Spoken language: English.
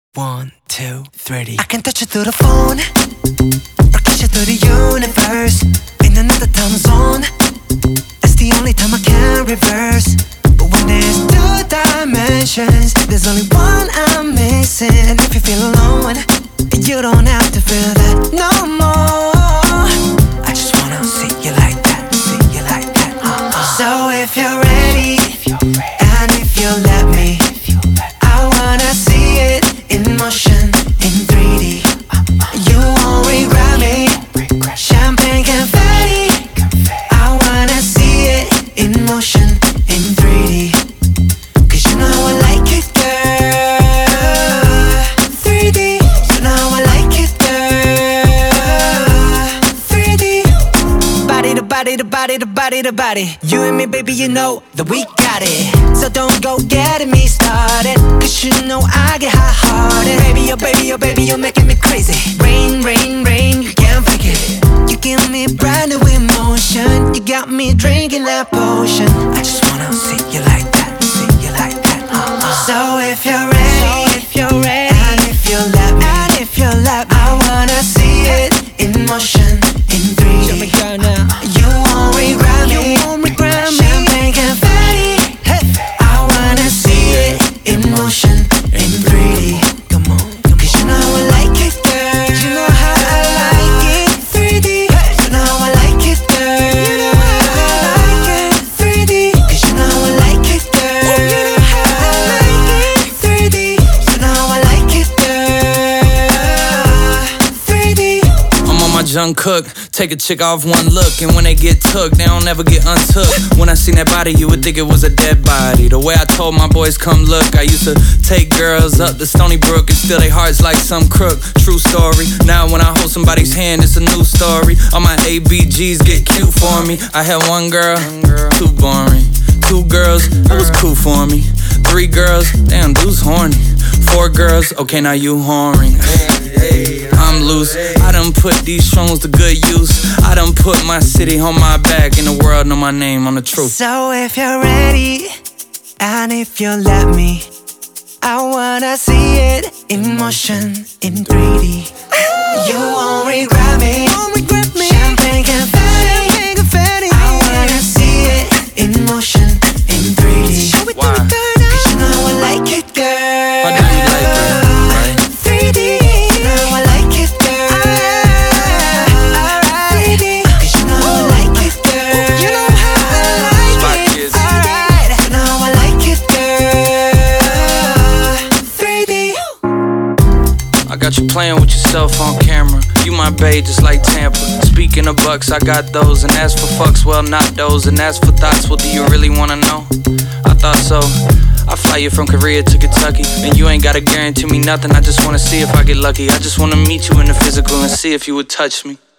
1, 2, 3. I can touch you through the phone or kiss you through the universe. In another time zone, that's the only time I can reverse. But when there's two dimensions, there's only one I'm missing. And if you feel alone, you don't have to feel that no more. I just wanna see you like that, see you like that. So if you're ready, and if you let me, I wanna see it in motion, in 3D. You won't regret me. Champagne confetti. I wanna see it in motion, in 3D. Cause you know I like it, girl. 3D. You know I like it, girl. 3D. Body to body to body to body to body. You and me, baby, you know that we got it. So don't go getting me started, cause you know I get hot-hearted. Baby, oh baby, oh baby, you're making me crazy. Rain, rain, rain, you can't fake it. You give me brand new emotion. You got me drinking that potion. I just wanna see you like that, see you like that. So if you're ready, and if you let me, I wanna see it in motion, in 3D. Show me, girl, now. You won't regret me. Champagne confetti. I wanna see it in motion, in 3D. Come on, cause you know I like it, girl. You know how I like it, 3D. You know I like it, girl. You know how I like it, 3D. Cause you know I like it, girl. You know how I like it, 3D. You know I like it, girl. 3D. I'm on my Jung Cook. Take a chick off one look, and when they get took, they don't ever get untook. When I seen that body, you would think it was a dead body. The way I told my boys, come look, I used to take girls up to Stony Brook and steal their hearts like some crook. True story. Now when I hold somebody's hand, it's a new story. All my ABGs get cute for me. I had one girl, too boring. 2 girls, that was cool for me. 3 girls, damn, dude's horny. 4 girls, okay, now you whoring. I'm loose. I done put these shrooms to good use. I done put my city on my back, and the world know my name on the truth. So if you're ready, and if you let me, I wanna see it in motion, in 3D. You won't regret me. Champagne confetti. I wanna see it in motion, in 3D. Why? Cause you know I like it, girl. Why do you like it, right? 3D. You know I like it, girl. Alright. 3D. Cause you know I like it, girl. You know how I like it. Alright. You know I like it, girl. 3D. I got you playing with yourself on camera. You my bae just like Tampa. Speaking of bucks, I got those. And as for fucks, well, not those. And as for thoughts, well, do you really wanna know? I thought so. I fly you from Korea to Kentucky, and you ain't gotta guarantee me nothing. I just wanna see if I get lucky. I just wanna meet you in the physical and see if you would touch me.